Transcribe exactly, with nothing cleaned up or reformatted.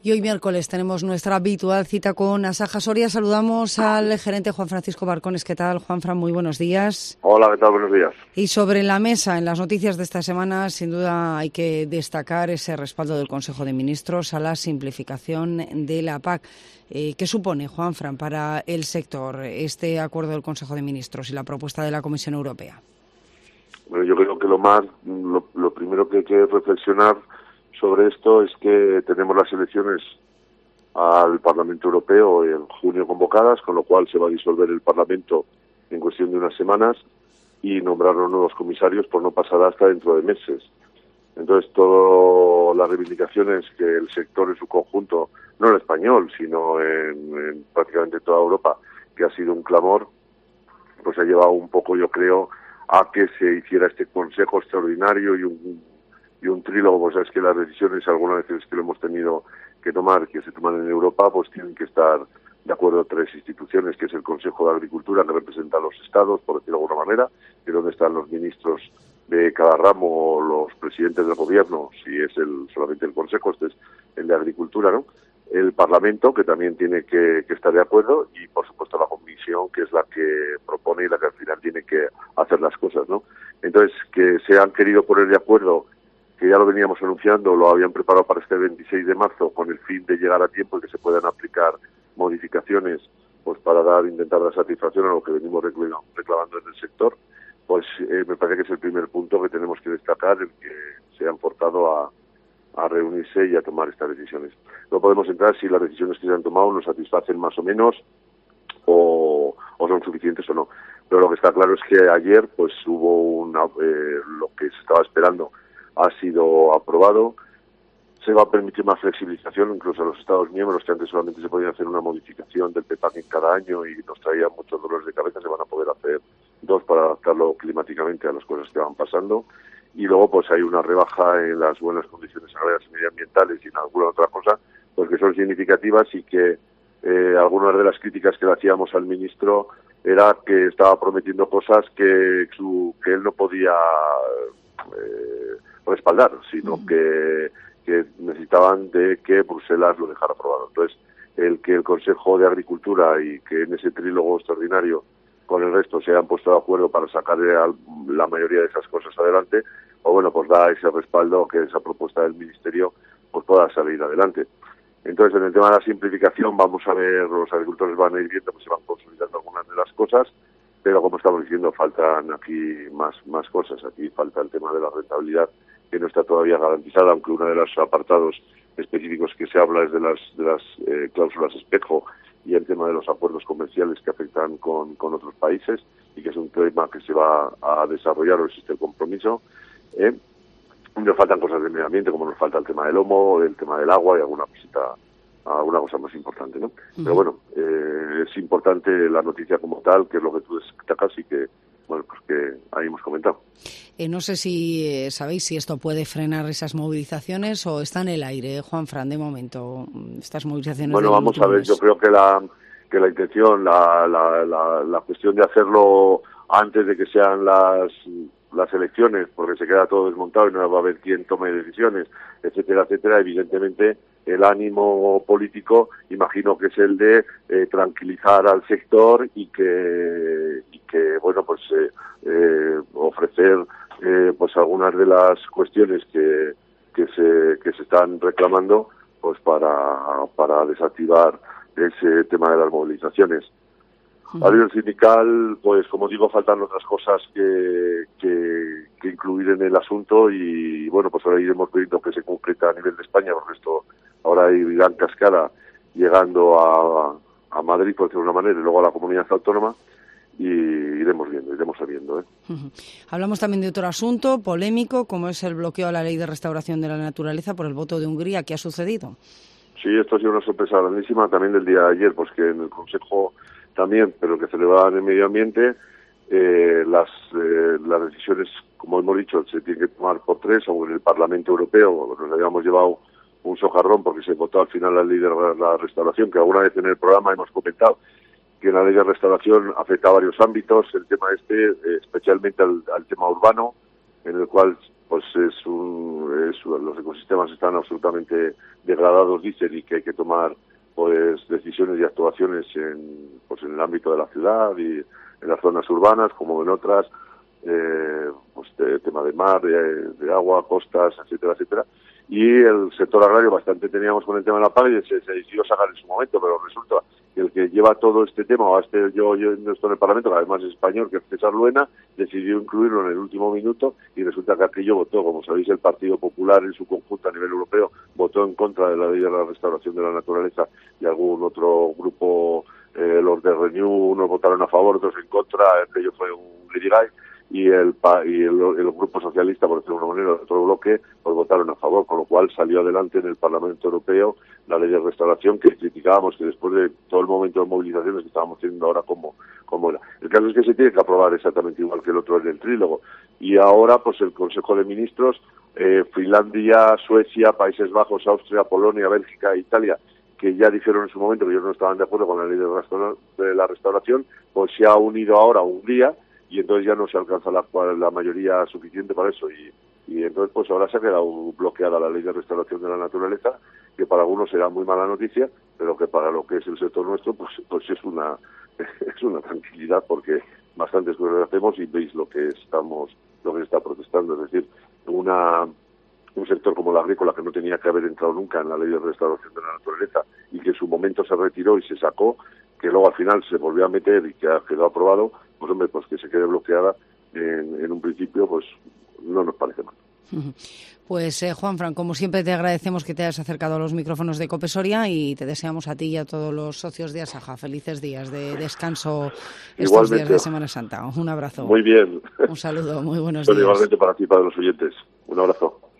Y hoy miércoles tenemos nuestra habitual cita con Asaja Soria. Saludamos al gerente Juan Francisco Barcones. ¿Qué tal, Juanfran? Muy buenos días. Hola, ¿qué tal? Buenos días. Y sobre la mesa, en las noticias de esta semana, sin duda hay que destacar ese respaldo del Consejo de Ministros a la simplificación de la P A C. Eh, ¿Qué supone, Juanfran, para el sector este acuerdo del Consejo de Ministros y la propuesta de la Comisión Europea? Bueno, yo creo que lo más, lo, lo primero que hay que reflexionar sobre esto es que tenemos las elecciones al Parlamento Europeo en junio convocadas, con lo cual se va a disolver el Parlamento en cuestión de unas semanas y nombrar los nuevos comisarios por no pasar hasta dentro de meses. Entonces, todas las reivindicaciones que el sector en su conjunto, no el español, sino en, en prácticamente toda Europa, que ha sido un clamor, pues ha llevado un poco, yo creo, a que se hiciera este consejo extraordinario y un y un trílogo. Pues es que las decisiones, algunas veces que lo hemos tenido que tomar, que se toman en Europa, pues tienen que estar de acuerdo tres instituciones, que es el Consejo de Agricultura, que representa a los Estados, por decirlo de alguna manera, que es donde están los ministros de cada ramo, o los presidentes del gobierno, si es el solamente el Consejo, este es el de Agricultura, ¿no? El Parlamento, que también tiene que, que estar de acuerdo, y por supuesto la Comisión, que es la que propone y la que al final tiene que hacer las cosas, ¿no? Entonces, que se han querido poner de acuerdo, que ya lo veníamos anunciando, lo habían preparado para este veintiséis de marzo con el fin de llegar a tiempo y que se puedan aplicar modificaciones pues para dar intentar dar satisfacción a lo que venimos reclamando en el sector, pues eh, me parece que es el primer punto que tenemos que destacar, el que se han forzado a, a reunirse y a tomar estas decisiones. No podemos entrar si las decisiones que se han tomado nos satisfacen más o menos o, o son suficientes o no. Pero lo que está claro es que ayer pues hubo una, eh, lo que se estaba esperando ha sido aprobado. Se va a permitir más flexibilización incluso a los Estados miembros, que antes solamente se podía hacer una modificación del P P A C en cada año y nos traía muchos dolores de cabeza. Se van a poder hacer dos para adaptarlo climáticamente a las cosas que van pasando. Y luego pues hay una rebaja en las buenas condiciones agrarias y medioambientales y en alguna otra cosa, pues que son significativas y que eh, algunas de las críticas que le hacíamos al ministro era que estaba prometiendo cosas que, su, que él no podía eh, respaldar, sino uh-huh. que, que necesitaban de que Bruselas lo dejara aprobado. Entonces, el que el Consejo de Agricultura y que en ese trílogo extraordinario con el resto se hayan puesto de acuerdo para sacar la mayoría de esas cosas adelante, o bueno, pues da ese respaldo que esa propuesta del Ministerio pues pueda salir adelante. Entonces, en el tema de la simplificación, vamos a ver, los agricultores van a ir viendo que se van consolidando algunas de las cosas, pero como estamos diciendo, faltan aquí más más cosas. Aquí falta el tema de la rentabilidad, que no está todavía garantizada, aunque uno de los apartados específicos que se habla es de las de las eh, cláusulas espejo y el tema de los acuerdos comerciales que afectan con, con otros países, y que es un tema que se va a desarrollar o existe el compromiso. ¿eh? Nos faltan cosas del medio ambiente, como nos falta el tema del lomo, el tema del agua y alguna cosita, alguna cosa más importante, ¿no? Uh-huh. Pero bueno, eh, es importante la noticia como tal, que es lo que tú destacas y que, bueno, pues que ahí hemos comentado. Eh, no sé si eh, sabéis si esto puede frenar esas movilizaciones o está en el aire, eh, Juanfran, de momento, estas movilizaciones. Bueno, vamos a ver, mes. Yo creo que la que la intención, la, la, la, la cuestión de hacerlo antes de que sean las las elecciones, porque se queda todo desmontado y no va a haber quien tome decisiones, etcétera, etcétera, evidentemente el ánimo político imagino que es el de eh, tranquilizar al sector y que y que bueno pues eh, eh, ofrecer eh, pues algunas de las cuestiones que que se que se están reclamando pues para para desactivar ese tema de las movilizaciones. A nivel sindical, pues como digo, faltan otras cosas que, que, que incluir en el asunto y bueno, pues ahora iremos viendo que se concreta a nivel de España, porque esto ahora irá en cascada llegando a, a Madrid, por decirlo de una manera, y luego a la comunidad autónoma, y iremos viendo, iremos sabiendo. ¿eh? Uh-huh. Hablamos también de otro asunto polémico, como es el bloqueo a la Ley de Restauración de la Naturaleza por el voto de Hungría. ¿Qué ha sucedido? Sí, esto ha sido una sorpresa grandísima también del día de ayer, pues que en el Consejo también, pero que celebraban el medio ambiente, eh, las eh, las decisiones, como hemos dicho, se tienen que tomar por tres, o en el Parlamento Europeo nos habíamos llevado un sojarrón porque se votó al final la ley de la restauración, que alguna vez en el programa hemos comentado que la ley de restauración afecta a varios ámbitos, el tema este, eh, especialmente al, al tema urbano, en el cual pues es un, es, los ecosistemas están absolutamente degradados, dicen, y que hay que tomar pues decisiones y actuaciones en, pues en el ámbito de la ciudad y en las zonas urbanas, como en otras, eh, pues de tema de mar, de, de agua, costas, etcétera, etcétera. Y el sector agrario bastante teníamos con el tema de la paga y se, se decidió sacar en su momento, pero resulta que el que lleva todo este tema, o este yo, yo no estoy en el Parlamento, que además es español, que es César Luena, decidió incluirlo en el último minuto y resulta que aquello votó, como sabéis, el Partido Popular en su conjunto a nivel europeo votó en contra de la ley de la restauración de la naturaleza y algún otro grupo, eh, los de Renew, unos votaron a favor, otros en contra, entre ellos fue un litigay. Y el, y el, el grupo socialista, por decirlo de una manera, otro bloque, pues votaron a favor, con lo cual salió adelante en el Parlamento Europeo la ley de restauración que criticábamos, que después de todo el momento de movilizaciones que estábamos teniendo ahora, como, como era. El caso es que se tiene que aprobar exactamente igual que el otro en el trílogo. Y ahora, pues el Consejo de Ministros, eh, Finlandia, Suecia, Países Bajos, Austria, Polonia, Bélgica e Italia, que ya dijeron en su momento que ellos no estaban de acuerdo con la ley de, restaura, de la restauración, pues se ha unido ahora Hungría, y entonces ya no se alcanza la, la mayoría suficiente para eso y, y entonces pues ahora se ha quedado bloqueada la ley de restauración de la naturaleza, que para algunos será muy mala noticia, pero que para lo que es el sector nuestro pues pues es una es una tranquilidad, porque bastantes cosas hacemos y veis lo que estamos lo que se está protestando, es decir, una un sector como el agrícola, que no tenía que haber entrado nunca en la ley de restauración de la naturaleza y que en su momento se retiró y se sacó, que luego al final se volvió a meter y que ha quedado aprobado, pues hombre, pues que se quede bloqueada en, en un principio, pues no nos parece mal. Pues eh, Juanfran, como siempre te agradecemos que te hayas acercado a los micrófonos de COPE Soria y te deseamos a ti y a todos los socios de Asaja felices días de descanso estos igualmente, días de Semana Santa. Un abrazo. Muy bien. Un saludo, muy buenos Pero días. Igualmente para ti y para los oyentes. Un abrazo.